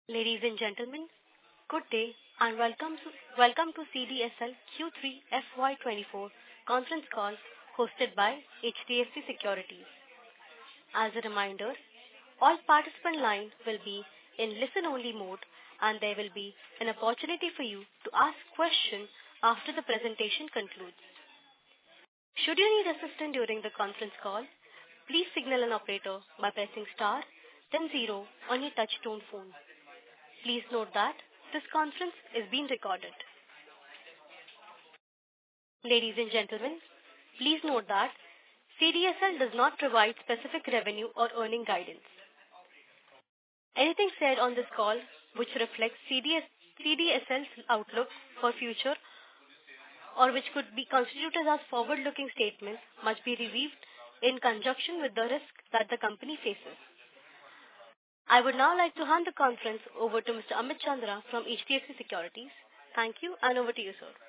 Ladies and gentlemen, good day and welcome to CDSL Q3 FY24 conference call hosted by HDFC Securities. As a reminder, all participant lines will be in listen-only mode, and there will be an opportunity for you to ask questions after the presentation concludes. Should you need assistance during the conference call, please signal an operator by pressing star, then 0 on your touch-tone phone. Please note that this conference is being recorded. Ladies and gentlemen, please note that CDSL does not provide specific revenue or earning guidance. Anything said on this call which reflects CDSL's outlook for future or which could be constituted as forward-looking statements must be reviewed in conjunction with the risk that the company faces. I would now like to hand the conference over to Mr. Amit Chandra from HDFC Securities. Thank you, and over to you, sir.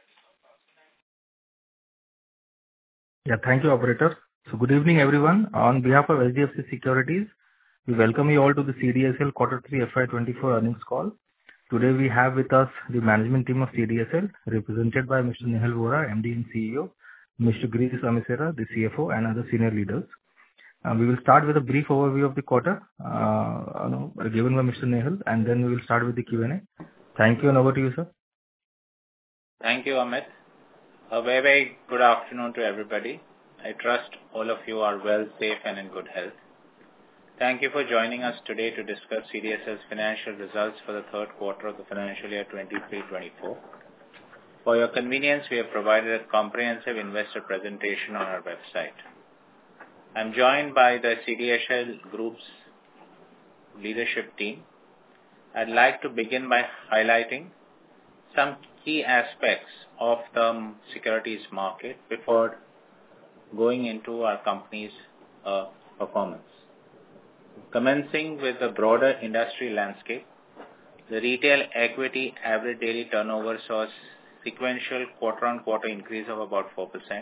Yeah, thank you, operator. So good evening, everyone. On behalf of HDFC Securities, we welcome you all to the CDSL Q3 FY24 earnings call. Today we have with us the management team of CDSL, represented by Mr. Nehal Vora, MD and CEO, Mr. Girish Amesara, the CFO, and other senior leaders. We will start with a brief overview of the quarter given by Mr. Nehal, and then we will start with the Q&A. Thank you, and over to you, sir. Thank you, Amit. A very, very good afternoon to everybody. I trust all of you are well, safe, and in good health. Thank you for joining us today to discuss CDSL's financial results for the third quarter of the financial year 23-24. For your convenience, we have provided a comprehensive investor presentation on our website. I'm joined by the CDSL Group's leadership team. I'd like to begin by highlighting some key aspects of the securities market before going into our company's performance. Commencing with the broader industry landscape, the retail equity average daily turnover saw a sequential quarter-on-quarter increase of about 4%.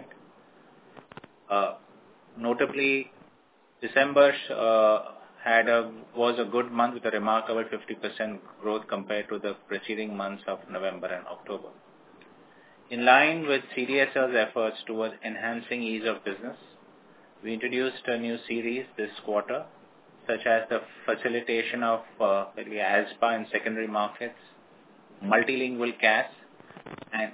Notably, December was a good month with a remarkable 50% growth compared to the preceding months of November and October. In line with CDSL's efforts towards enhancing ease of business, we introduced a new series this quarter, such as the facilitation of ASBA in secondary markets, multilingual CAS, and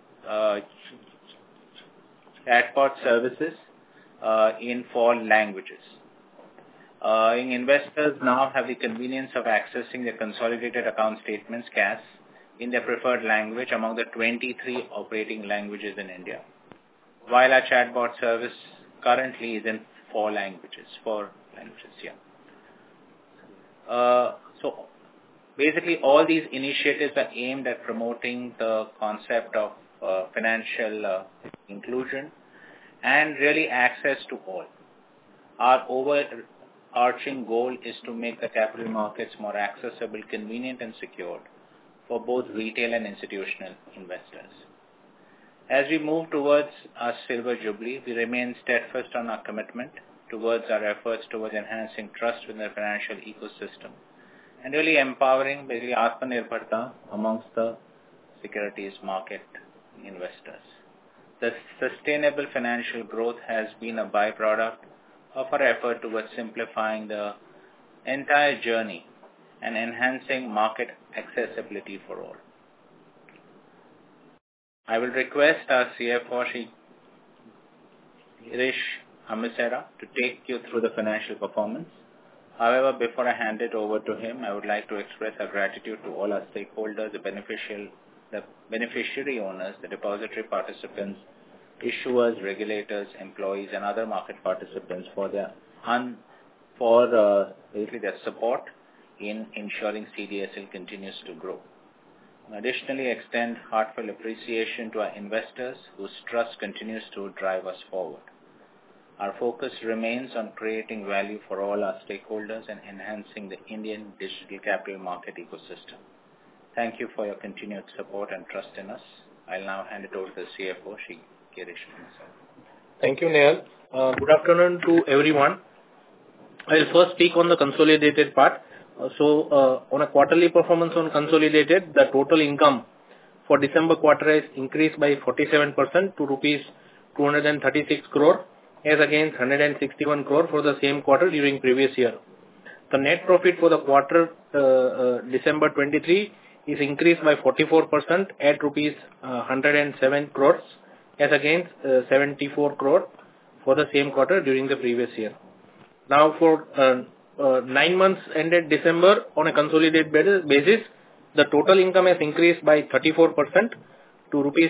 chatbot services in 4 languages. Investors now have the convenience of accessing the consolidated account statements CAS in their preferred language among the 23 operating languages in India, while our chatbot service currently is in 4 languages. So basically all these initiatives are aimed at promoting the concept of financial inclusion and really access to all. Our overarching goal is to make the capital markets more accessible, convenient, and secured for both retail and institutional investors. As we move towards our silver jubilee, we remain steadfast on our commitment towards our efforts towards enhancing trust within the financial ecosystem and really empowering basically Atmanirbharta amongst the securities market investors. The sustainable financial growth has been a byproduct of our effort towards simplifying the entire journey and enhancing market accessibility for all. I will request our CFO, Girish Amesara, to take you through the financial performance. However, before I hand it over to him, I would like to express our gratitude to all our stakeholders, the beneficiary owners, the depository participants, issuers, regulators, employees, and other market participants for their support in ensuring CDSL continues to grow. Additionally, extend heartfelt appreciation to our investors whose trust continues to drive us forward. Our focus remains on creating value for all our stakeholders and enhancing the Indian digital capital market ecosystem. Thank you for your continued support and trust in us. I'll now hand it over to the CFO, Girish Amesara. Thank you, Nehal. Good afternoon to everyone. I'll first speak on the consolidated part. On a quarterly performance on consolidated, the total income for December quarter has increased by 47% to rupees 236 crore as against 161 crore for the same quarter during previous year. The net profit for the quarter December 23 is increased by 44% at rupees 107 crores as against 74 crore for the same quarter during the previous year. Now for 9 months ended December on a consolidated basis, the total income has increased by 34% to rupees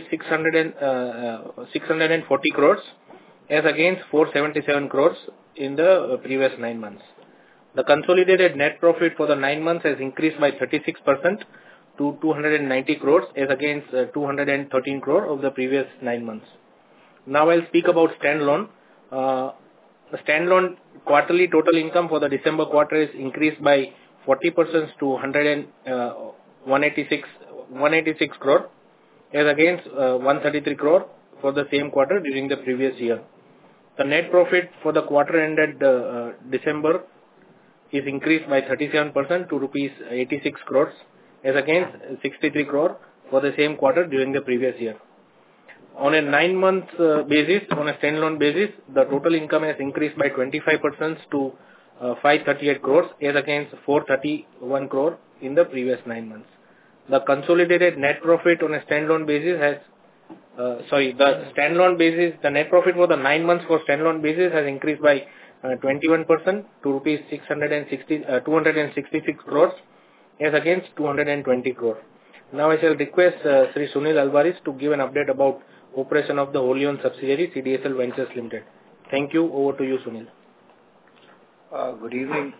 640 crores as against 477 crores in the previous 9 months. The consolidated net profit for the 9 months has increased by 36% to 290 crores as against 213 crore of the previous 9 months. Now I'll speak about standalone. The standalone quarterly total income for the December quarter is increased by 40% to 186 crore as against 133 crore for the same quarter during the previous year. The net profit for the quarter ended December is increased by 37% to rupees 86 crores as against 63 crore for the same quarter during the previous year. On a 9-month basis, on a standalone basis, the total income has increased by 25% to 538 crores as against 431 crore in the previous 9 months. The consolidated net profit on a standalone basis the net profit for the 9 months for standalone basis has increased by 21% to rupees 266 crores as against 220 crore. Now I shall request Sri Sunil Alvares to give an update about operation of the wholly owned subsidiary CDSL Ventures Limited. Thank you. Over to you, Sunil. Good evening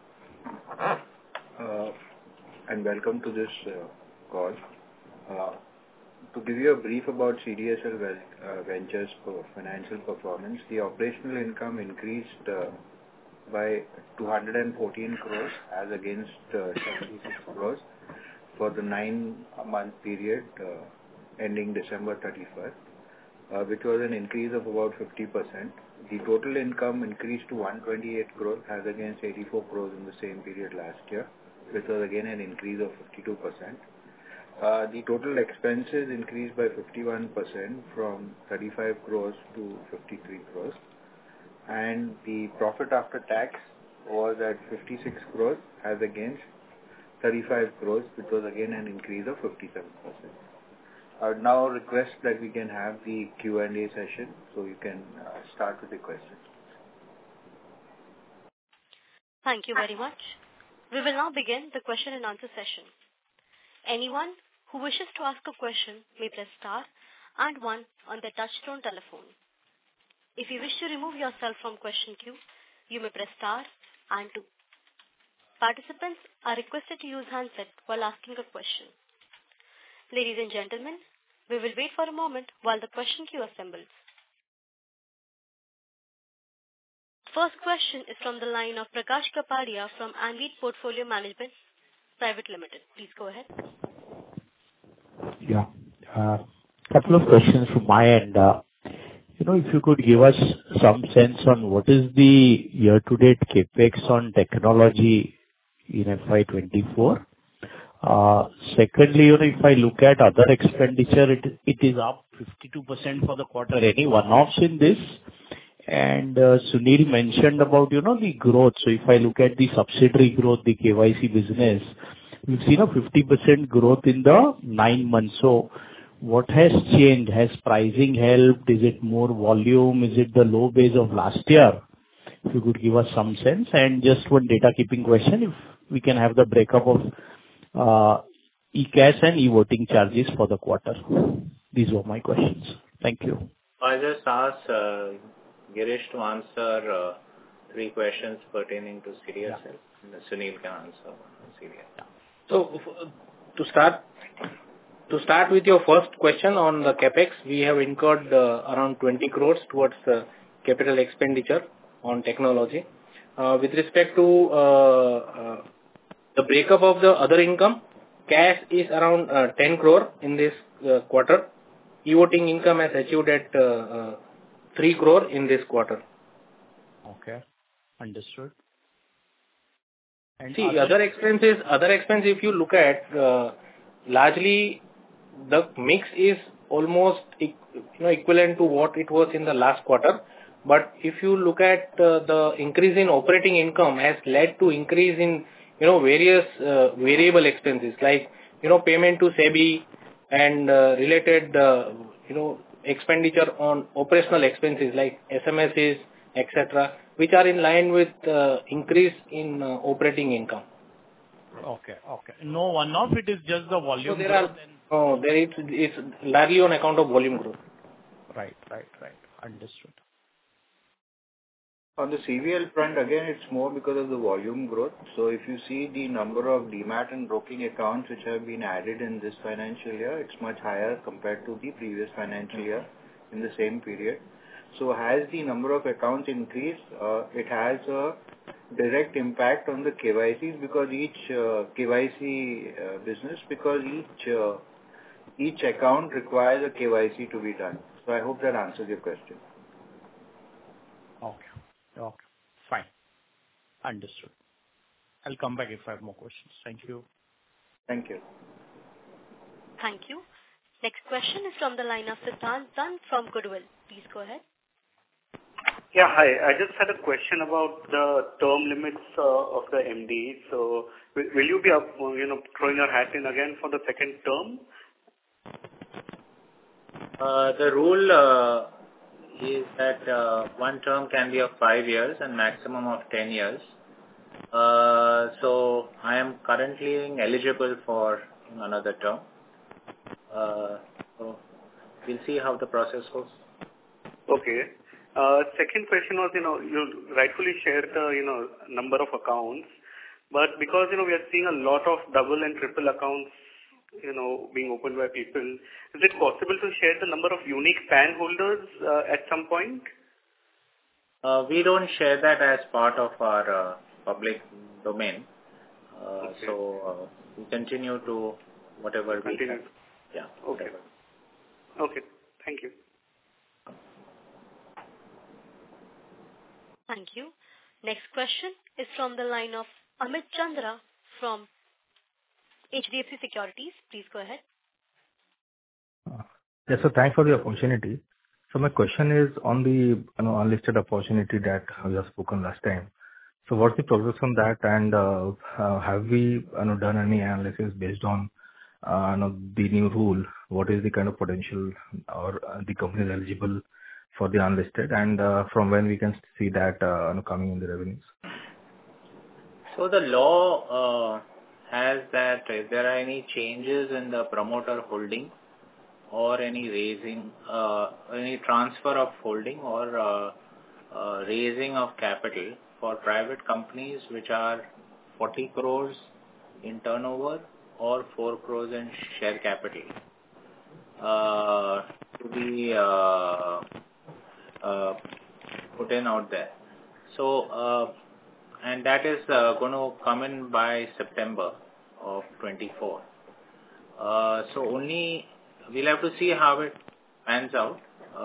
and welcome to this call. To give you a brief about CDSL Ventures financial performance, the operational income increased by 214 crores as against 76 crores for the 9-month period ending December 31st, which was an increase of about 50%. The total income increased to 128 crores as against 84 crores in the same period last year, which was again an increase of 52%. The total expenses increased by 51% from 35 crores to 53 crores. And the profit after tax was at 56 crores as against 35 crores, which was again an increase of 57%. I would now request that we can have the Q&A session, so you can start with the questions. Thank you very much. We will now begin the question and answer session. Anyone who wishes to ask a question may press star and 1 on their touchtone telephone. If you wish to remove yourself from question queue, you may press star and 2. Participants are requested to use handset while asking a question. Ladies and gentlemen, we will wait for a moment while the question queue assembles. First question is from the line of Prakash Kapadia from Anvit Portfolio Management Private Limited. Please go ahead. Yeah. Couple of questions from my end. If you could give us some sense on what is the year-to-date capex on technology in FY24. Secondly, if I look at other expenditure, it is up 52% for the quarter. Any one-offs in this? And Sunil mentioned about, the growth. So if I look at the subsidiary growth, the KYC business, we've seen a 50% growth in the 9 months. So what has changed? Has pricing helped? Is it more volume? Is it the low base of last year? If you could give us some sense. And just one data keeping question, if we can have the breakup of e-cash and e-voting charges for the quarter. These were my questions. Thank you. I just asked Girish to answer 3 questions pertaining to CDSL. Yeah. Sunil can answer CDSL. Yeah. So to start with your first question on the capex, we have incurred around 20 crores towards capital expenditure on technology. With respect to the breakup of the other income, cash is around 10 crore in this quarter. E-voting income has achieved at 3 crore in this quarter. Okay, understood. And See, other expenses, if you look at, largely the mix is almost equivalent to what it was in the last quarter. But if you look at the increase in operating income has led to increase in various variable expenses like payment to SEBI and related expenditure on operational expenses like SMSs, etc., which are in line with increase in operating income. Okay. No one-off, it is just the volume So growth. it's largely on account of volume growth. Right. Understood. On the CVL front, again, it's more because of the volume growth. So if you see the number of demat and broking accounts which have been added in this financial year, it's much higher compared to the previous financial year in the same period. So as the number of accounts increase, it has a direct impact on the KYCs because each KYC business, because each account requires a KYC to be done. So I hope that answers your question. Okay. Fine. Understood. I'll come back if I have more questions. Thank you. Thank you. Thank you. Next question is from the line of Siddhant Dand from Goodwill. Please go ahead. Yeah, hi. I just had a question about the term limits of the MD. So, will you be throwing your hat in again for the second term? The rule is that one term can be of 5 years and maximum of 10 years. So I am currently eligible for another term. So we'll see how the process goes. Okay. Second question was, you rightfully shared the, number of accounts, but because, we are seeing a lot of double and triple accounts, being opened by people, is it possible to share the number of unique PAN holders at some point? We don't share that as part of our public domain. Okay. So we continue to whatever we can. Yeah. Okay. Okay. Thank you. Thank you. Next question is from the line of Amit Chandra from HDFC Securities. Please go ahead. Yes, so thanks for the opportunity. So my question is on the unlisted opportunity that we have spoken last time. So what's the progress on that, and have we done any analysis based on the new rule? What is the kind of potential or the company is eligible for the unlisted, and from when we can see that coming in the revenues? So the law has that if there are any changes in the promoter holding or any raising, any transfer of holding or raising of capital for private companies which are 40 crores in turnover or 4 crores in share capital, to be put in out there. So, and that is going to come in by September of 24. So only we'll have to see how it pans out.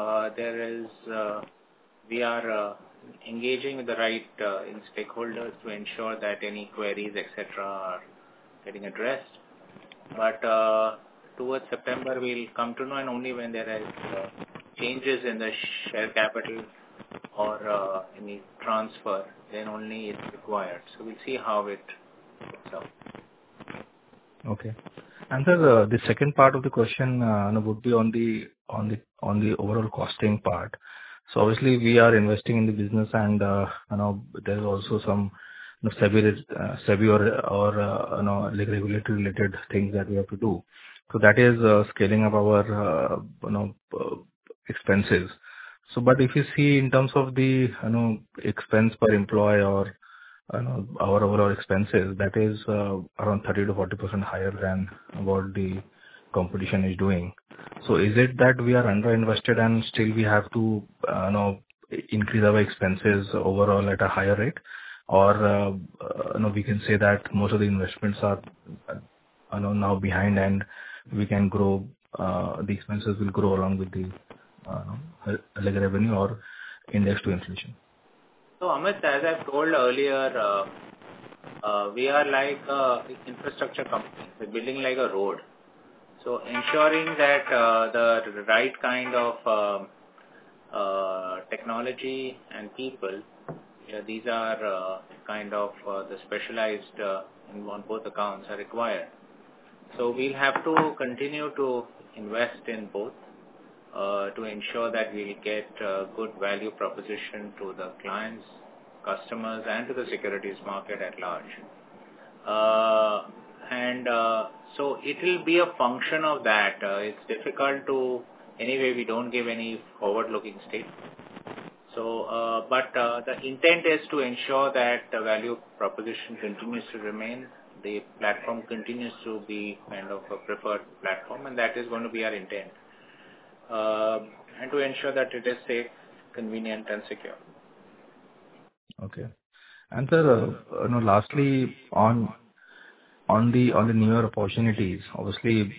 We are engaging with the right stakeholders to ensure that any queries, etc., are getting addressed. But towards September, we'll come to know, and only when there are changes in the share capital or any transfer, then only it's required. So we'll see how it works out. Okay. And sir, the second part of the question would be on the overall costing part. So obviously we are investing in the business, and there's also some SEBI or like regulatory related things that we have to do. So that is scaling up our expenses. So, but if you see in terms of the expense per employee or our overall expenses, that is around 30 to 40% higher than what the competition is doing. So is it that we are underinvested and still we have to increase our expenses overall at a higher rate, or we can say that most of the investments are now behind and we can grow, the expenses will grow along with the like revenue or index to inflation? So Amit, as I told earlier, we are like an infrastructure company. We're building like a road. So ensuring that the right kind of technology and people, these are kind of the specialized on both accounts are required. So we'll have to continue to invest in both to ensure that we'll get good value proposition to the clients, customers, and to the securities market at large. So it will be a function of that. It's difficult to, anyway, we don't give any forward-looking statement. So, but the intent is to ensure that the value proposition continues to remain, the platform continues to be kind of a preferred platform, and that is going to be our intent. And to ensure that it is safe, convenient, and secure. Okay. And sir, lastly, on the newer opportunities, obviously,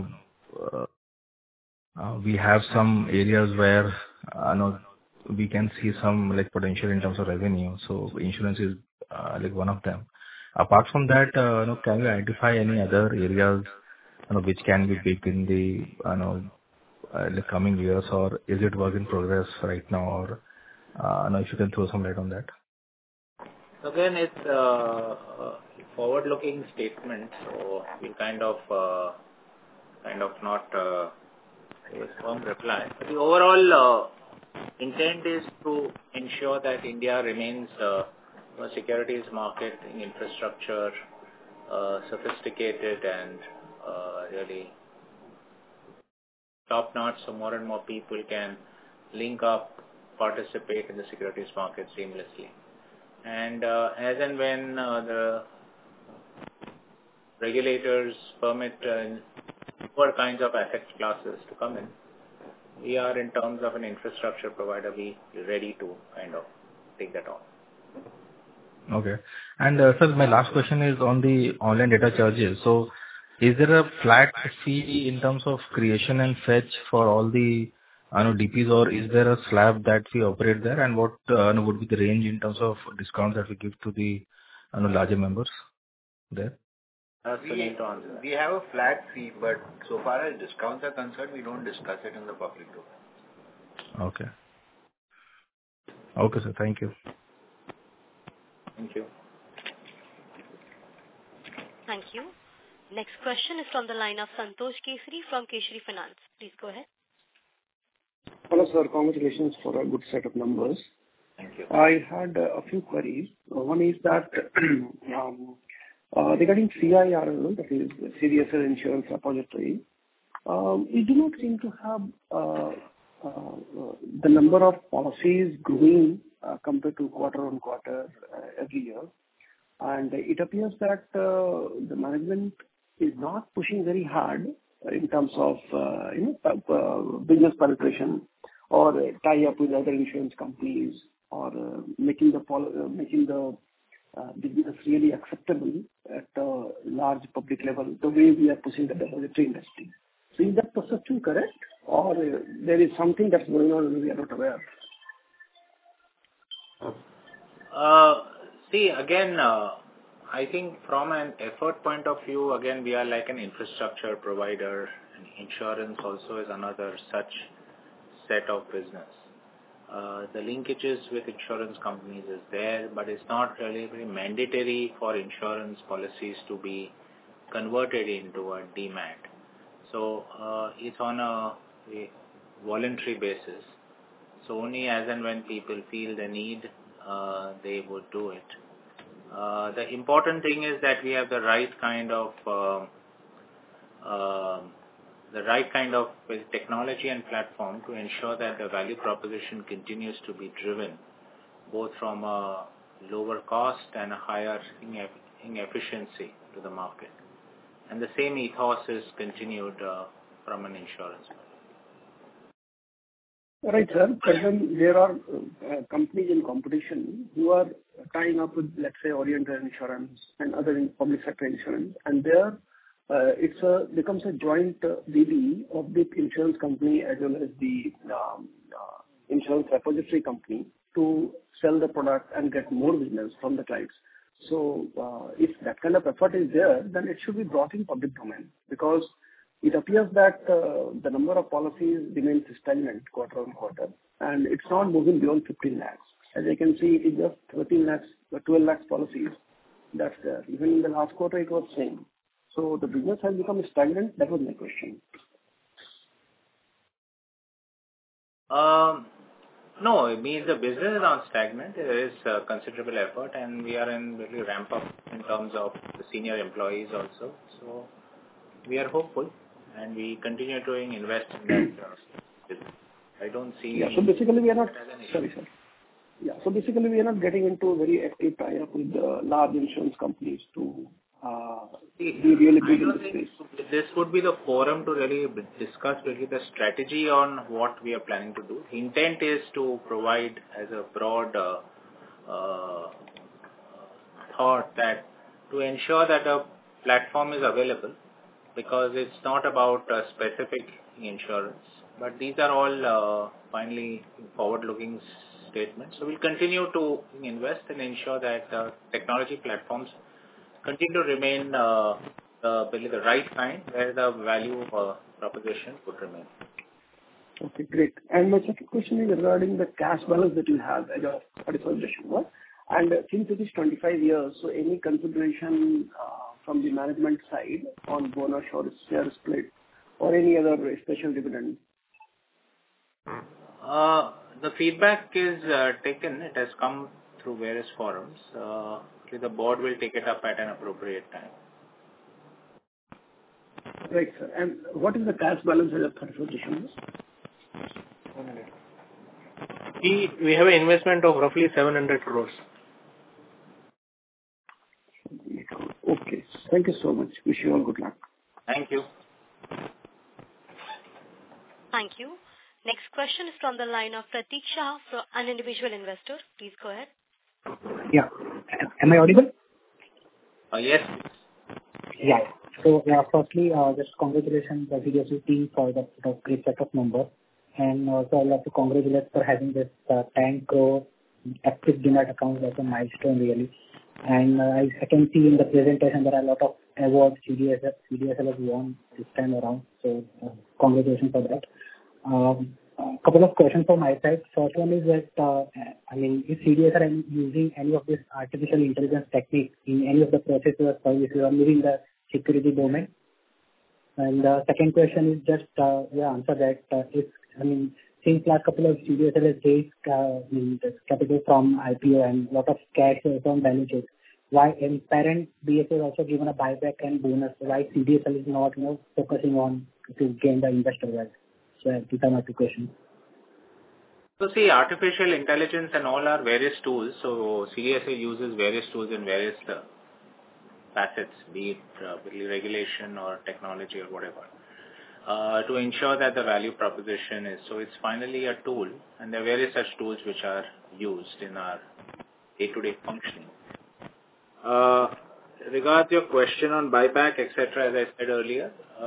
we have some areas where we can see some like potential in terms of revenue. So insurance is like one of them. Apart from that, can you identify any other areas which can be big in the coming years, or is it work in progress right now, or if you can throw some light on that? Again, it's a forward-looking statement, so we'll kind of not give a firm reply. But the overall intent is to ensure that India remains a securities market in infrastructure, sophisticated and really top-notch, so more and more people can link up, participate in the securities market seamlessly. And as and when the regulators permit newer kinds of asset classes to come in, we are, in terms of an infrastructure provider, be ready to kind of take that on. Okay. And sir, my last question is on the online data charges. So is there a flat fee in terms of creation and fetch for all the DPs, or is there a slab that we operate there? And what would be the range in terms of discounts that we give to the larger members there? We have a flat fee, but so far as discounts are concerned, we don't discuss it in the public domain. Okay. Okay, sir. Thank you. Thank you. Thank you. Next question is from the line of Santosh Kesari from Kesari Finance. Please go ahead. Hello, sir. Congratulations for a good set of numbers. Thank you. I had a few queries. One is that regarding CIRL, that is CDSL Insurance Repository, we do not seem to have the number of policies growing compared to quarter on quarter every year. And it appears that the management is not pushing very hard in terms of business penetration or tie up with other insurance companies, or making the business really acceptable at a large public level, the way we are pushing the depository industry. So is that perception correct, or there is something that's going on and we are not aware? See, again, I think from an effort point of view, again, we are like an infrastructure provider, and insurance also is another such set of business. The linkages with insurance companies is there, but it's not really very mandatory for insurance policies to be converted into a DMAT. So it's on a voluntary basis. So only as and when people feel the need, they would do it. The important thing is that we have the right kind of technology and platform to ensure that the value proposition continues to be driven, both from a lower cost and a higher efficiency to the market. And the same ethos is continued from an insurance point. Right, sir. But then there are companies in competition who are tying up with, let's say, Oriental Insurance and other public sector insurance, and there it becomes a joint BD of the insurance company as well as the insurance repository company to sell the product and get more business from the clients. So if that kind of effort is there, then it should be brought in public domain, because it appears that the number of policies remains stagnant quarter on quarter, and it's not moving beyond 15 lakhs. As I can see, it's just 13 lakhs, 12 lakhs policies. That's there. Even in the last quarter, it was same. So the business has become stagnant. That was my question. No, it means the business is not stagnant. There is considerable effort, and we are in really ramp up in terms of the senior employees also. So we are hopeful, and we continue to invest in that business. I don't see. Yeah. So basically, we are not. Sorry, sir. Yeah. So basically, we are not getting into very active tie-up with the large insurance companies to be really big in this space. This would be the forum to really discuss really the strategy on what we are planning to do. The intent is to provide as a broad thought that to ensure that a platform is available, because it's not about a specific insurance, but these are all finally forward-looking statements. So we'll continue to invest and ensure that technology platforms continue to remain really the right kind, where the value proposition would remain. Okay, great. And my second question is regarding the cash balance that you have as of 31st December. And since it is 25 years, so any consideration from the management side on bonus or share split or any other special dividend? The feedback is taken. It has come through various forums. The board will take it up at an appropriate time. Right, sir. And what is the cash balance as of 31st December? We have an investment of roughly 700 crores. Okay. Thank you so much. Wish you all good luck. Thank you. Thank you. Next question is from the line of Pratik Shah, an individual investor. Please go ahead. Yeah. Am I audible? Yes. Yeah. So, firstly, just congratulations to the CDSL team for the great set of numbers. And also, I'd like to congratulate for having this 10 crore active Demat account as a milestone, really. And I can see in the presentation there are a lot of awards CDSL has won this time around. So, congratulations for that. A couple of questions from my side. First one is that, is CDSL using any of this artificial intelligence technique in any of the processes or services or moving the security domain? And the second question is just, answer that, since last couple of CDSL has raised capital from IPO and lot of cash from balance sheet, why in parent BSL is also given a buyback and bonus, why CDSL is not focusing on to gain the investor wealth? So these are my two questions. So see, artificial intelligence and all are various tools. So CDSL uses various tools in various facets, be it regulation or technology or whatever, to ensure that the value proposition is. So it's finally a tool, and there are various such tools which are used in our day-to-day functioning. Regards your question on buyback, etc., as I said earlier,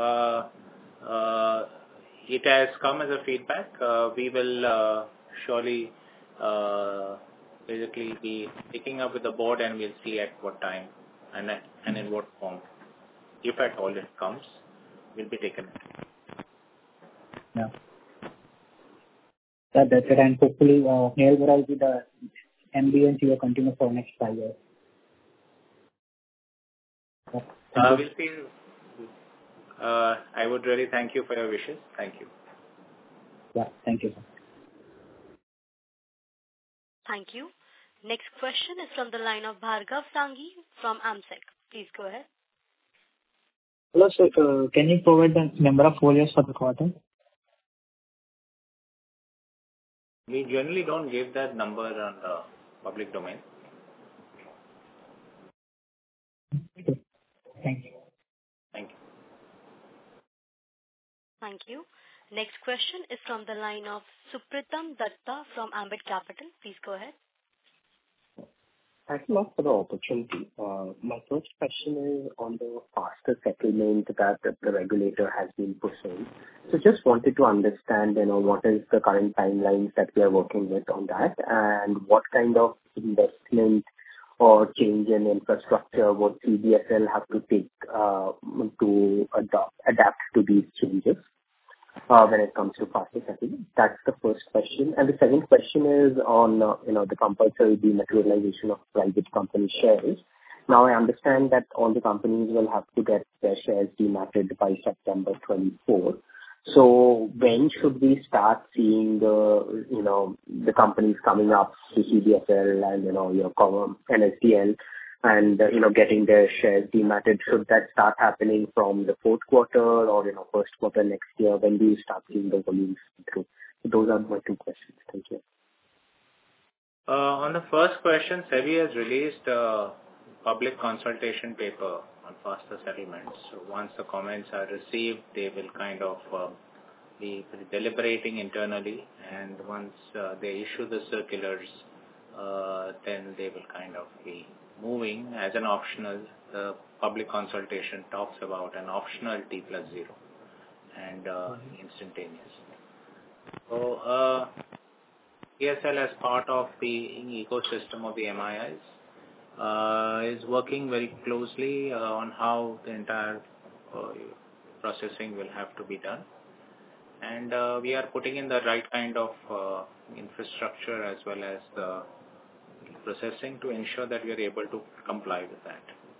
it has come as a feedback. We will surely basically be picking up with the board, and we'll see at what time and in what form, if at all it comes, will be taken. Yeah. That's it. And hopefully, here will be the MD and CEO continue for next 5 years. We'll see. I would really thank you for your wishes. Thank you. Yeah, thank you. Thank you. Next question is from the line of Bhargav Sanghi from AMSEC. Please go ahead. Hello, sir. Can you provide the number of folios for the quarter? We generally don't give that number on the public domain. Okay. Thank you. Thank you. Thank you. Next question is from the line of Supratim Datta from Ambit Capital. Please go ahead. Thanks a lot for the opportunity. My first question is on the faster settlement that the regulator has been pushing. So just wanted to understand, what is the current timelines that we are working with on that, and what kind of investment or change in infrastructure would CDSL have to take to adapt to these changes when it comes to faster settlement? That's the first question. And the second question is on the compulsory dematerialization of private company shares. Now, I understand that all the companies will have to get their shares dematted by September 24. So when should we start seeing the companies coming up to CDSL and, your NSDL and, getting their shares dematted? Should that start happening from the fourth quarter or, first quarter next year? When do you start seeing the volumes through? So those are my two questions. Thank you. On the first question, SEBI has released a public consultation paper on faster settlements. So once the comments are received, they will kind of be deliberating internally, and once they issue the circulars, then they will kind of be moving as an optional. The public consultation talks about an optional T+0 and instantaneous. So CDSL as part of the ecosystem of the MIIs is working very closely on how the entire processing will have to be done. And we are putting in the right kind of infrastructure as well as the processing to ensure that we are able to comply with that.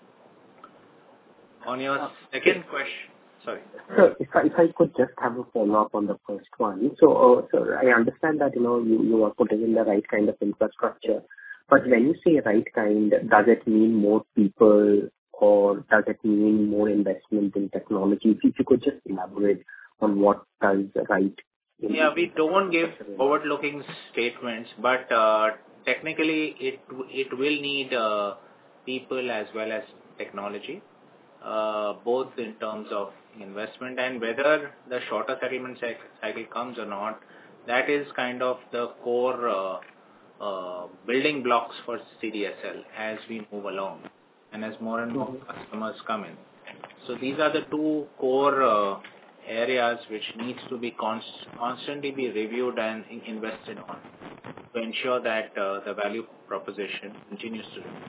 On your second question, sorry. So if I could just have a follow-up on the first one. So I understand that, you are putting in the right kind of infrastructure. But when you say right kind, does it mean more people or does it mean more investment in technology? If you could just elaborate on what does right. Yeah, we don't give forward-looking statements, but technically it will need people as well as technology, both in terms of investment and whether the shorter settlement cycle comes or not. That is kind of the core building blocks for CDSL as we move along and as more and more customers come in. So these are the two core areas which needs to be constantly be reviewed and invested on to ensure that the value proposition continues to grow.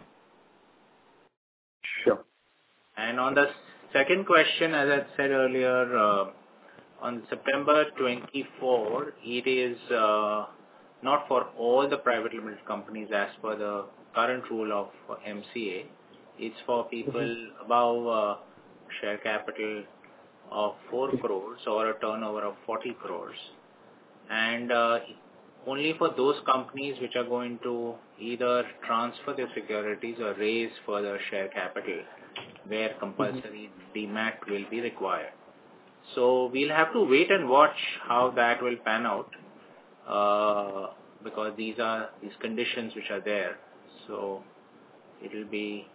Sure. And on the second question, as I said earlier, on September 24, it is not for all the private limited companies as per the current rule of MCA. It's for people above share capital of 4 crores or a turnover of 40 crores. And only for those companies which are going to either transfer their securities or raise further share capital where compulsory demat will be required. So we'll have to wait and watch how that will pan out because these are these conditions which are there. So it will be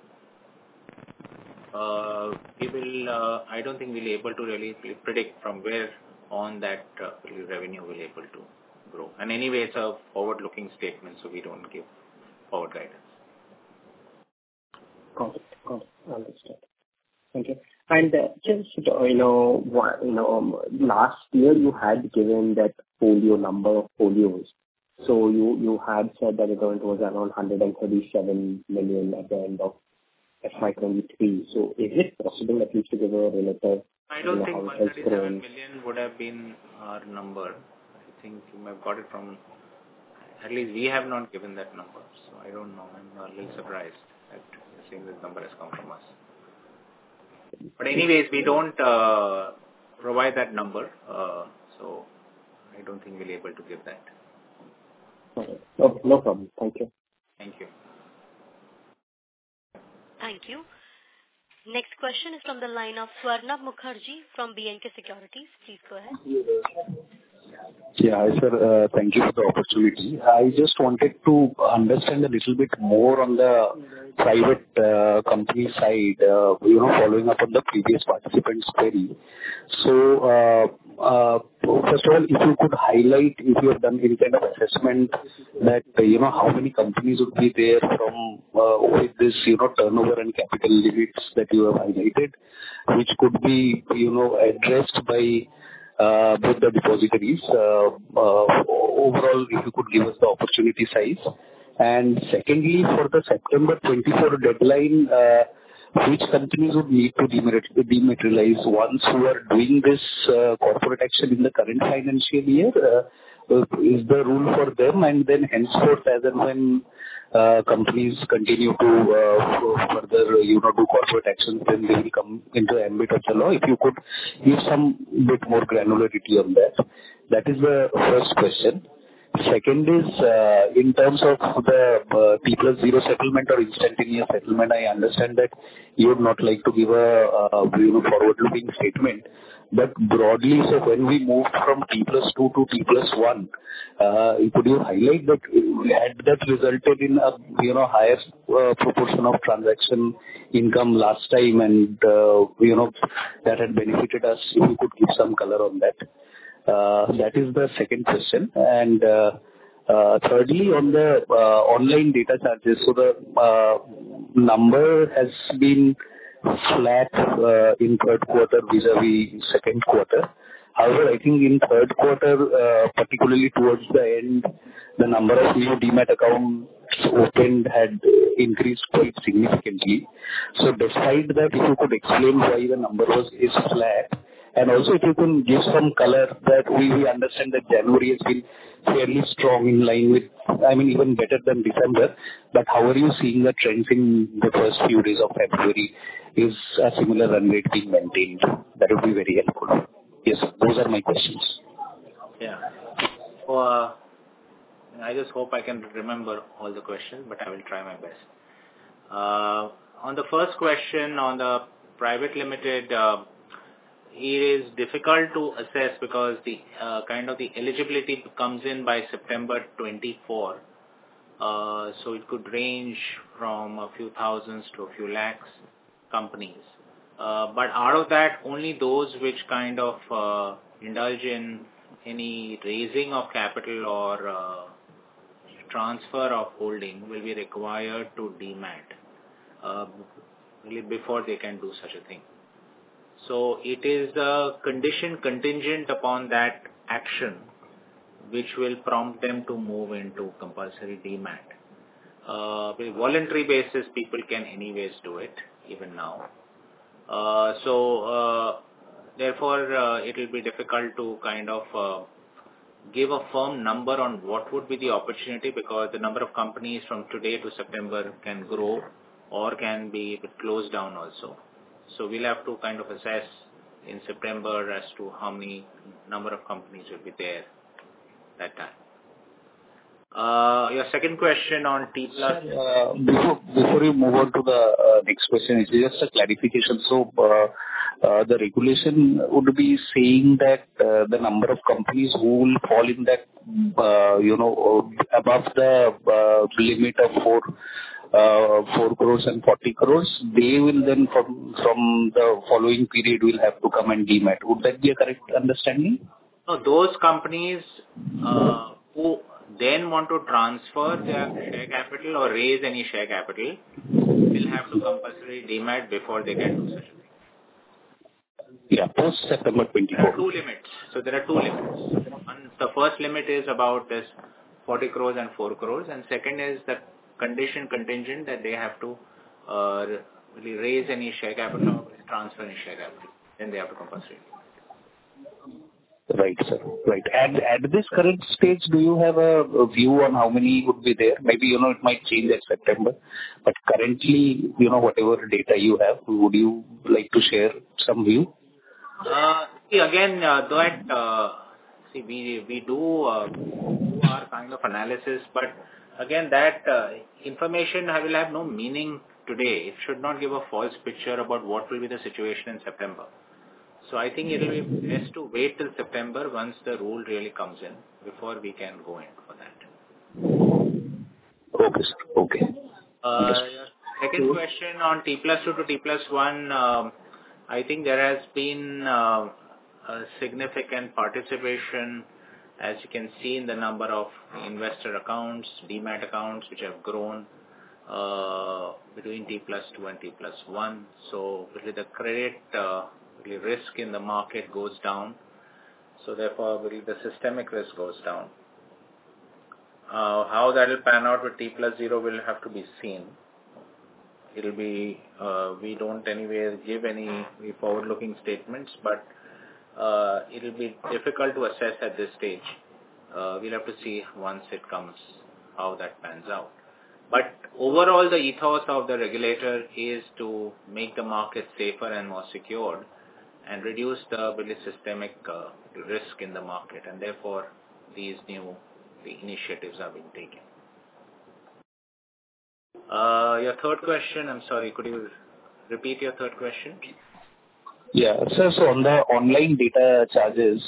I don't think we'll be able to really predict from where on that revenue will be able to grow. And anyway, it's a forward-looking statement, so we don't give forward guidance. Got it. Understood. Thank you. And just, last year you had given that folio number of folios. So you had said that it was around 137 million at the end of FY23. So is it possible at least to give a relative? I don't think 137 million would have been our number. I think you have got it from, at least we have not given that number. So I don't know. I'm a little surprised that seeing this number has come from us. But anyways, we don't provide that number. So I don't think we'll be able to give that. Okay. No problem. Thank you. Thank you. Thank you. Next question is from the line of Swarnabh Mukherjee from B&K Securities. Please go ahead. Yeah, hi sir. Thank you for the opportunity. I just wanted to understand a little bit more on the private company side, following up on the previous participant's query. So, first of all, if you could highlight if you have done any kind of assessment that, how many companies would be there from with this, turnover and capital limits that you have highlighted, which could be, addressed by both the depositories. Overall, if you could give us the opportunity size. And secondly, for the September 24 deadline, which companies would need to dematerialize? Ones who are doing this corporate action in the current financial year, is the rule for them, and then henceforth, as and when companies continue to further, do corporate actions, then they will come into the ambit of the law. If you could give some bit more granularity on that. That is the first question. Second is, in terms of the T+0 settlement or instantaneous settlement, I understand that you would not like to give a forward-looking statement. But broadly, so when we moved from T+2 to T+1, could you highlight that had that resulted in a higher proportion of transaction income last time, and that had benefited us? If you could give some color on that. That is the second question. And thirdly, on the online data charges, so the number has been flat in third quarter vis-a-vis second quarter. However, I think in third quarter, particularly towards the end, the number of new Demat accounts opened had increased quite significantly. So despite that, if you could explain why the number is flat, and also if you can give some color that we understand that January has been fairly strong in line with, even better than December, but how are you seeing the trends in the first few days of February? Is a similar run rate being maintained? That would be very helpful. Yes, those are my questions. Yeah. Well, I just hope I can remember all the questions, but I will try my best. On the first question on the private limited, it is difficult to assess because the the eligibility comes in by September 24. So it could range from a few thousands to a few lakhs companies. But out of that, only those which indulge in any raising of capital or transfer of holding will be required to demat really before they can do such a thing. So it is a condition contingent upon that action which will prompt them to move into compulsory demat. With voluntary basis, people can anyways do it even now. Therefore, it will be difficult to give a firm number on what would be the opportunity, because the number of companies from today to September can grow or can be closed down also. So we'll have to assess in September as to how many number of companies will be there that time. Your second question on T+. Before you move on to the next question, it's just a clarification. So the regulation would be saying that the number of companies who will fall in that, above the limit of 4 crores and 40 crores, they will then from the following period will have to come and demat. Would that be a correct understanding? No, those companies who then want to transfer their share capital or raise any share capital will have to compulsory demat before they can do such a thing. Yeah, post September 24. There are two limits. So there are two limits. The first limit is about this 40 crores and 4 crores, and second is the condition contingent that they have to really raise any share capital or transfer any share capital. Then they have to compulsory. Right, sir. Right. And at this current stage, do you have a view on how many would be there? Maybe, it might change at September. But currently, whatever data you have, would you like to share some view? We do our analysis, but again, that information will have no meaning today. It should not give a false picture about what will be the situation in September. So I think it will be best to wait till September once the rule really comes in before we can go in for that. Okay, sir. Okay. Second question on T+2 to T+1, I think there has been a significant participation, as you can see in the number of investor accounts, demat accounts, which have grown between T+2 and T+1. So with the credit risk in the market goes down, so therefore the systemic risk goes down. How that will pan out with T+0 will have to be seen. It'll be, we don't anyway give any forward-looking statements, but it'll be difficult to assess at this stage. We'll have to see once it comes how that pans out. But overall, the ethos of the regulator is to make the market safer and more secured and reduce the systemic risk in the market, and therefore the initiatives are being taken. Your third question, I'm sorry, could you repeat your third question? Yeah. Sir, so on the online data charges,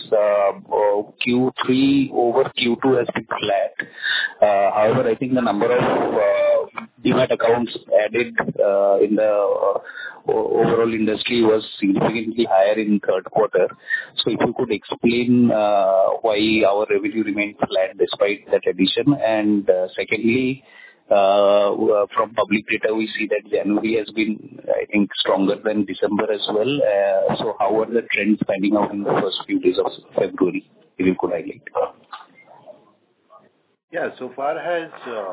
Q3 over Q2 has been flat. However, I think the number of Demat accounts added in the overall industry was significantly higher in third quarter. So if you could explain why our revenue remained flat despite that addition. And secondly, from public data, we see that January has been, I think, stronger than December as well. So how are the trends panning out in the first few days of February, if you could highlight? Yeah, so far as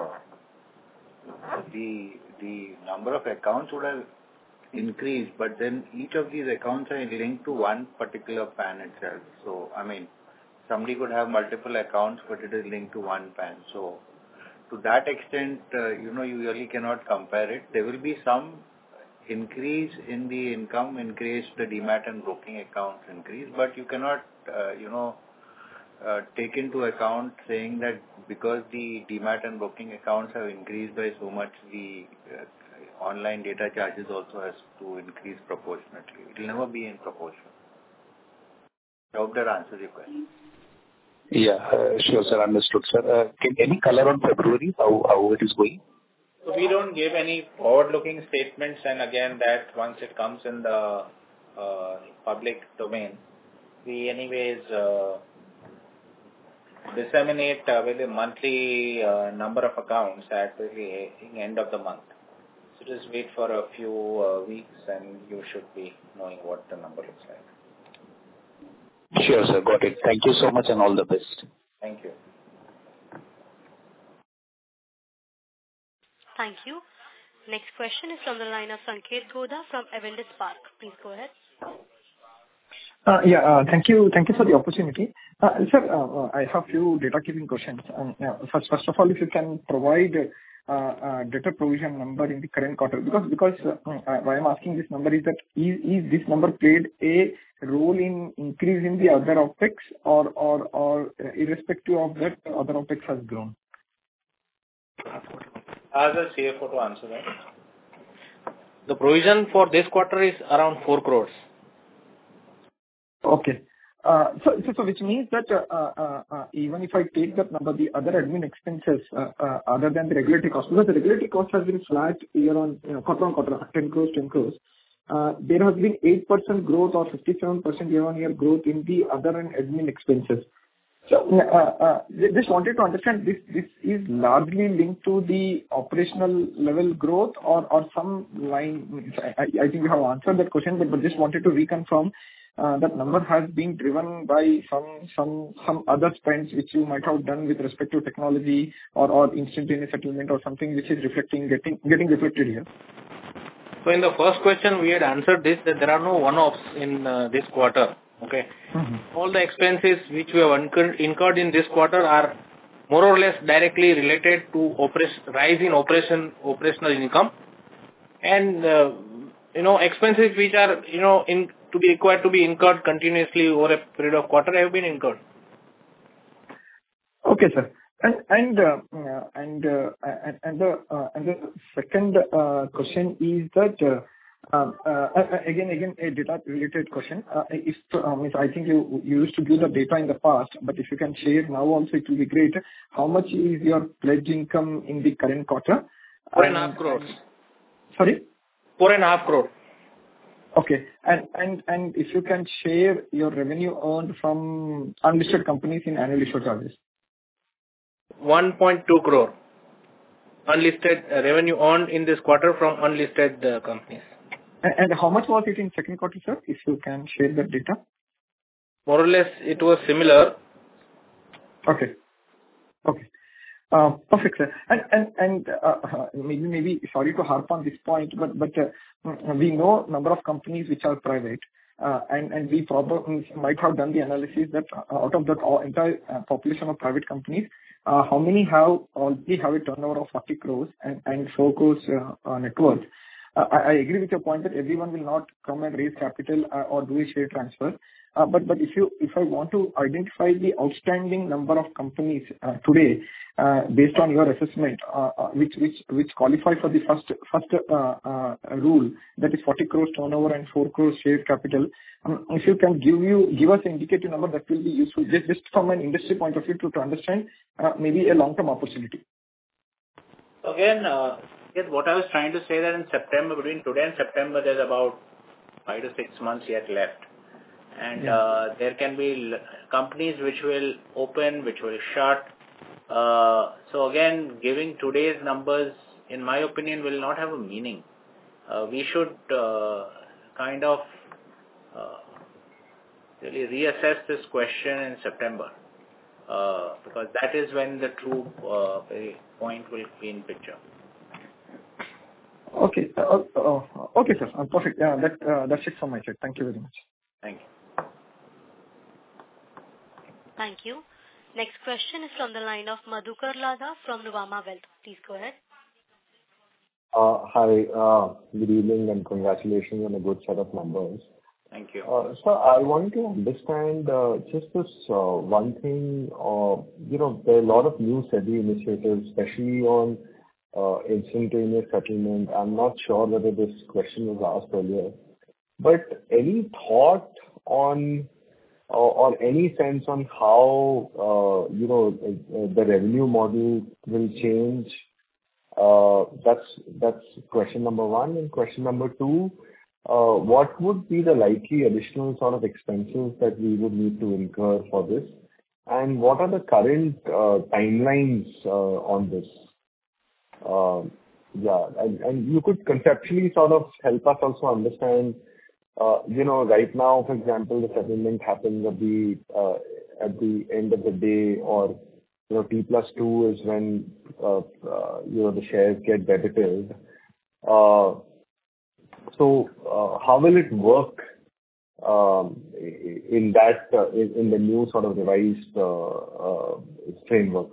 the number of accounts would have increased, but then each of these accounts are linked to one particular PAN itself. So, I mean, somebody could have multiple accounts, but it is linked to one PAN. So, to that extent, you really cannot compare it. There will be some increase in the income, increase the Demat and broking accounts increase, but you cannot, take into account saying that because the Demat and broking accounts have increased by so much, the online data charges also has to increase proportionately. It will never be in proportion. I hope that answers your question. Yeah, sure, sir. Understood, sir. Any color on February, how it is going? So we don't give any forward-looking statements, and again, that once it comes in the public domain, we anyways disseminate with a monthly number of accounts at the end of the month. So just wait for a few weeks, and you should be knowing what the number looks like. Sure, sir. Got it. Thank you so much and all the best. Thank you. Thank you. Next question is from the line of Sanket Godha from Avendus Spark. Please go ahead. Thank you for the opportunity. Sir, I have few data keeping questions. First of all, if you can provide data provision number in the current quarter, because why I'm asking this number is that is this number played a role in increase in the other OPEX or irrespective of that, other OPEX has grown? As a CFO to answer that. The provision for this quarter is around 4 crores. Okay. So which means that even if I take that number, the other admin expenses other than the regulatory cost, because the regulatory cost has been flat year on quarter on quarter, 10 crores. There has been 8% growth or 57% year-on-year growth in the other and admin expenses. So just wanted to understand this is largely linked to the operational level growth or some line. I think you have answered that question, but just wanted to reconfirm that number has been driven by some other spends which you might have done with respect to technology or instantaneous settlement or something which is getting reflected here. So in the first question, we had answered this, that there are no one-offs in this quarter. Okay. Mm-hmm. All the expenses which we have incurred in this quarter are more or less directly related to rise in operational income, and expenses which are to be required to be incurred continuously over a period of quarter have been incurred. Okay, sir. And the second question is that again a data related question. I think you used to give the data in the past, but if you can share now also, it will be great. How much is your pledge income in the current quarter? 4.5 crores. Sorry? 4.5 crore. Okay. And if you can share your revenue earned from unlisted companies in annual issue charges. 1.2 crore. Unlisted revenue earned in this quarter from unlisted companies. And how much was it in second quarter, sir? If you can share that data. More or less, it was similar. Okay. Perfect, sir. And maybe sorry to harp on this point, but we know number of companies which are private, and we probably might have done the analysis that out of that entire population of private companies, how many already have a turnover of 40 crores and 4 crores net worth. I agree with your point that everyone will not come and raise capital or do a share transfer. But if I want to identify the outstanding number of companies today, based on your assessment, which qualify for the first rule, that is 40 crores turnover and 4 crores share capital, if you can give us an indicative number, that will be useful just from an industry point of view to understand maybe a long-term opportunity. Again, what I was trying to say that in September, between today and September, there's about 5 to 6 months yet left. And there can be companies which will open, which will shut. So again, giving today's numbers, in my opinion, will not have a meaning. We should kind of really reassess this question in September, because that is when the true point will be in picture. Okay. Okay, sir. Perfect. Yeah, that's it from my side. Thank you very much. Thank you. Thank you. Next question is from the line of Madhukar Ladha from Nuvama Wealth. Please go ahead. Hi. Good evening and congratulations on a good set of numbers. Thank you. So I want to understand just this one thing. There are a lot of new SEBI initiatives, especially on instantaneous settlement. I'm not sure whether this question was asked earlier, but any thought on or any sense on how the revenue model will change? That's question number one. And question number two, what would be the likely additional sort of expenses that we would need to incur for this? And what are the current timelines on this? And you could conceptually sort of help us also understand, right now, for example, the settlement happens at the end of the day, or T+2 is when the shares get debited. So how will it work in the new sort of revised framework?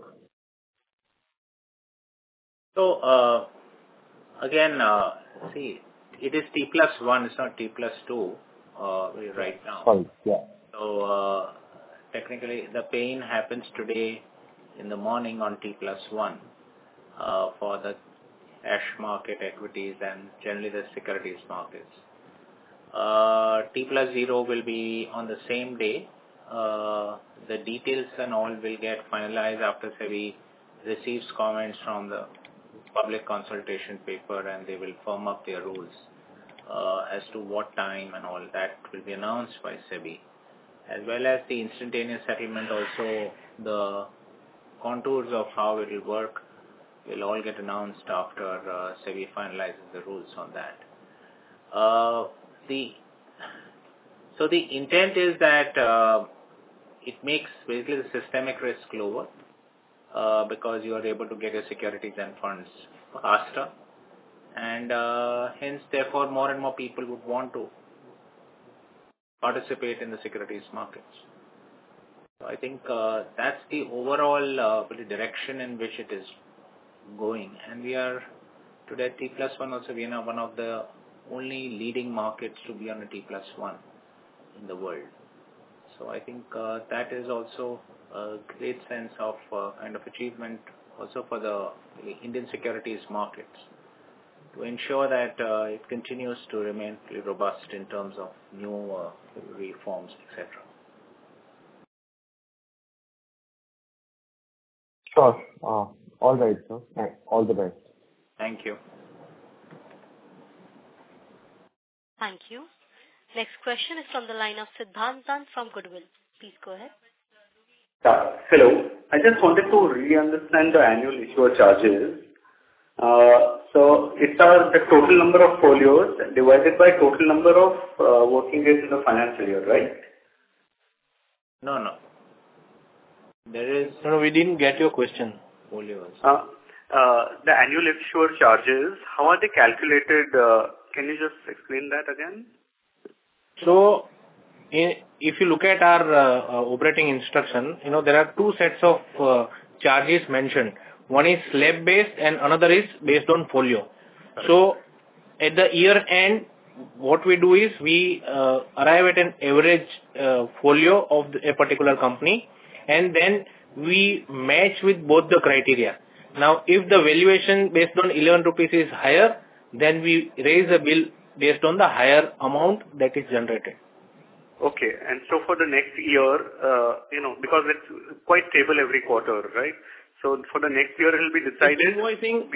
So again, see, it is T+1, it's not T+2 right now. Sorry, yeah. So technically, the paying happens today in the morning on T+1 for the cash market, equities, and generally the securities markets. T+0 will be on the same day. The details and all will get finalized after SEBI receives comments from the public consultation paper, and they will firm up their rules as to what time and all that will be announced by SEBI. As well as the instantaneous settlement, also the contours of how it will work will all get announced after SEBI finalizes the rules on that. So the intent is that it makes basically the systemic risk lower, because you are able to get your securities and funds faster, and hence therefore more and more people would want to participate in the securities markets. So I think that's the overall direction in which it is going, and we are today T+1 also. We are one of the only leading markets to be on a T+1 in the world. So I think that is also a great sense of kind of achievement also for the Indian securities markets, to ensure that it continues to remain pretty robust in terms of new reforms, etc. Sure. All right, sir. All the best. Thank you. Thank you. Next question is from the line of Siddhantan from Goodwill. Please go ahead. Hello. I just wanted to re-understand the annual issuer charges. So it's the total number of folios divided by total number of working days in the financial year, right? No. There is... No, we didn't get your question. folios. The annual issuer charges, how are they calculated? Can you just explain that again? So, if you look at our operating instruction, there are two sets of charges mentioned. One is slab based and another is based on folio. So, at the year end, what we do is we arrive at an average folio of a particular company, and then we match with both the criteria. Now, if the valuation based on 11 rupees is higher, then we raise a bill based on the higher amount that is generated. Okay. And so for the next year, because it's quite stable every quarter, right? So for the next year, it will be decided.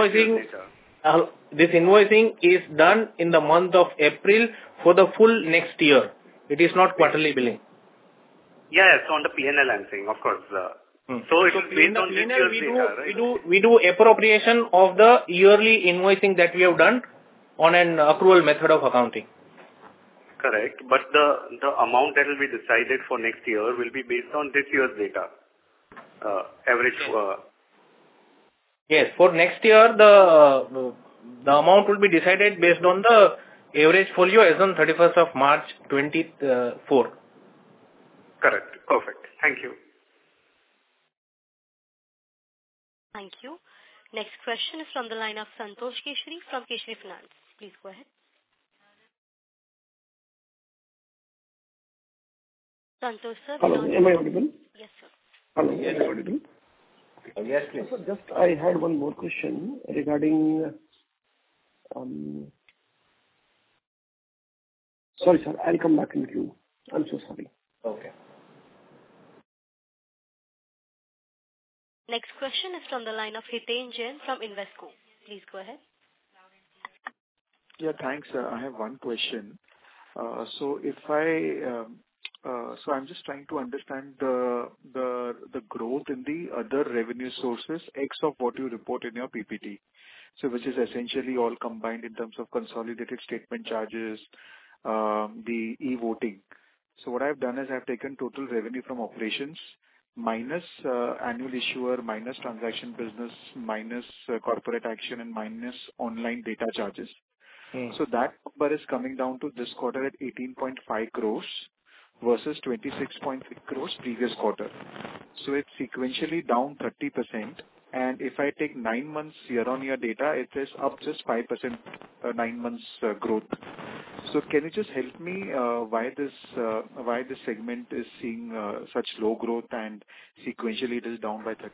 This invoicing is done in the month of April for the full next year. It is not quarterly billing. Yeah, so on the P&L I'm saying, of course. So it is based on this year's data, right? We do appropriation of the yearly invoicing that we have done on an accrual method of accounting. Correct. But the amount that will be decided for next year will be based on this year's data. Average. Yes, for next year, the amount will be decided based on the average folio as on 31st of March 24. Correct. Perfect. Thank you. Thank you. Next question is from the line of Santosh Keshri from Keshri Finance. Please go ahead. Santosh sir. Hello, am I audible? Yes, sir. Hello, am I audible? Yes, please. So just I had one more question regarding. Sorry, sir. I'll come back in queue. I'm so sorry. Okay. Next question is from the line of Hiten Jain from Invesco. Please go ahead. Yeah, thanks. I have one question. So I'm just trying to understand the growth in the other revenue sources, X of what you report in your PPT. So which is essentially all combined in terms of consolidated statement charges, the e-voting. So what I've done is I've taken total revenue from operations minus annual issuer, minus transaction business, minus corporate action, and minus online data charges. So that number is coming down to this quarter at 18.5 crores versus 26.6 crores previous quarter. So it's sequentially down 30%. And if I take 9 months year-on-year data, it is up just 5% 9 months growth. So can you just help me why this segment is seeing such low growth and sequentially it is down by 30%?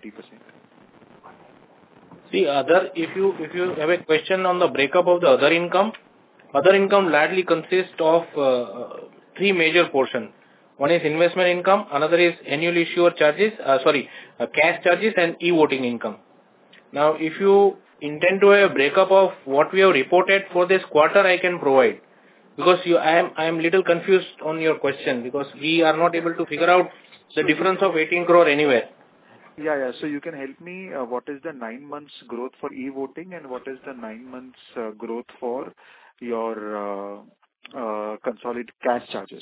See, if you have a question on the breakup of the other income largely consists of three major portions. One is investment income, another is annual issuer charges, cash charges and e-voting income. Now, if you intend to have a breakup of what we have reported for this quarter, I can provide. Because I am little confused on your question because we are not able to figure out the difference of 18 crore anywhere. Yeah. So you can help me. What is the 9 months growth for e-voting and what is the 9 months growth for your consolidated cash charges?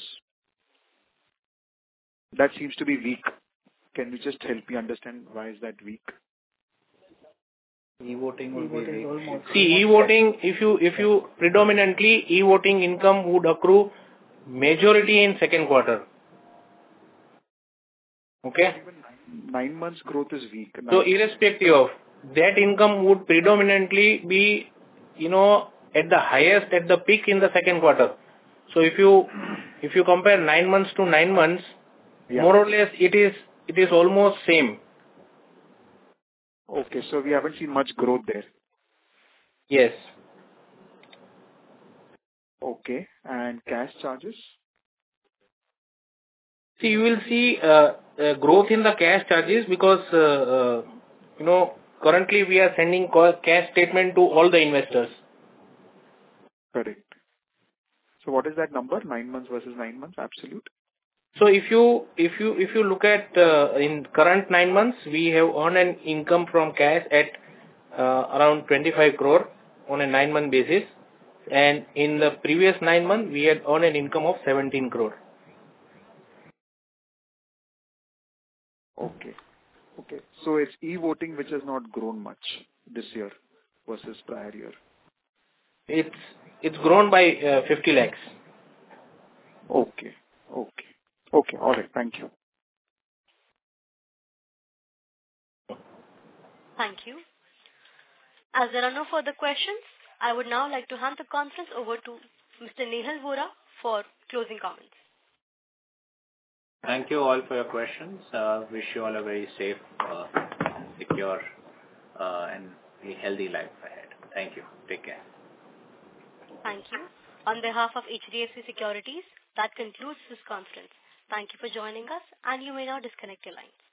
That seems to be weak. Can you just help me understand why is that weak? E-voting will be weak. See, e-voting, if you predominantly e-voting income would accrue majority in second quarter. Okay? 9 months growth is weak. So irrespective of that, income would predominantly be, at the highest, at the peak in the second quarter. So if you compare 9 months to 9 months, more or less it is almost same. Okay, so we haven't seen much growth there. Yes. Okay, and cash charges? See, you will see growth in the cash charges because, currently we are sending cash statement to all the investors. Correct. So what is that number? 9 months versus 9 months, absolute? So if you look at in current 9 months, we have earned an income from cash at around 25 crore on a 9-month basis, and in the previous 9 months we had earned an income of 17 crore. Okay. Okay. So it's e-voting which has not grown much this year versus prior year. It's grown by 50 lakhs. Okay. All right. Thank you. Thank you. As there are no further questions, I would now like to hand the conference over to Mr. Nehal Vora for closing comments. Thank you all for your questions. Wish you all a very safe, secure, and a healthy life ahead. Thank you. Take care. Thank you. On behalf of HDFC Securities, that concludes this conference. Thank you for joining us, and you may now disconnect your lines.